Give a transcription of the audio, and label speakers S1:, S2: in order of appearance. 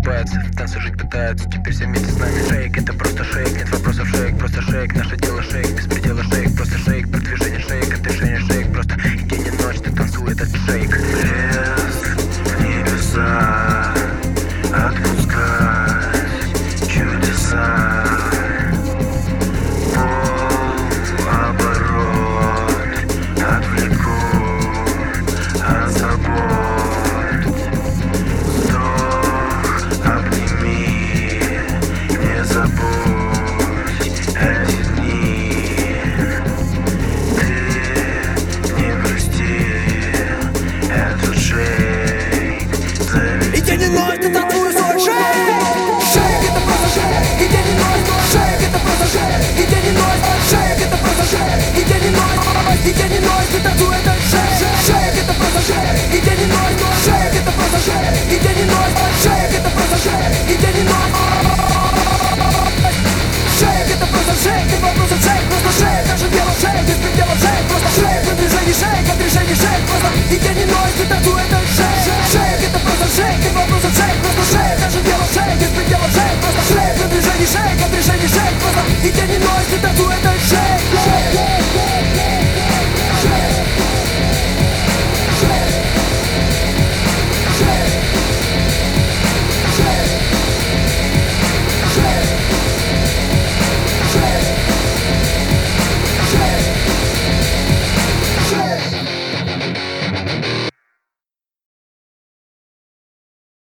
S1: улыбаются, в танце жить пытаются. Теперь все вместе с нами. Шейк, это просто шейк, нет вопросов, шейк, просто шейк. Наше дело шейк, без предела шейк, просто шейк. Продвижение шейк, отрешение шейк, просто и день и ночь ты танцуй этот шейк.
S2: Блеск в небеса, отпускать чудеса. Полуоборот, отвлеку от забот. Вздох, обними, не забудь эти дни. Ты не грусти, этот шейк заведи.
S3: И день и ночь ты танцуешь свой шейк. Шейк это просто шейк. И день и ночь шейк это просто шейк. И день и ночь шейк это просто шейк. И день и ночь ты танцуешь этот шейк. Шейк это просто шейк. И день и ночь шейк это просто шейк. И день и ночь шейк это просто шейк. И день и ночь шейк это просто шейк. Ты просто шейк, просто шейк. Наше дело шейк, без предела шейк, просто шейк. Продвижение шейк, отрешение шейк, просто и день и ночь.